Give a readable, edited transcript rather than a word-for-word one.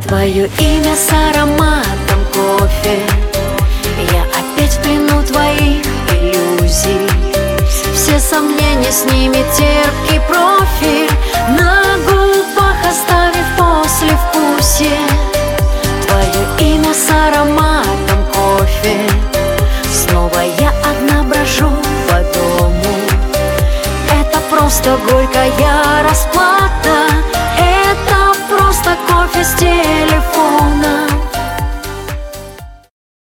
Твое имя с ароматом кофе. Я опять в плену твоих иллюзий. Все сомнения с ними терпкий профиль, на губах оставив послевкусие. Твое имя с ароматом кофе. Снова я одна брожу по дому. Это просто горькая расплата. Это просто кофе с телефона.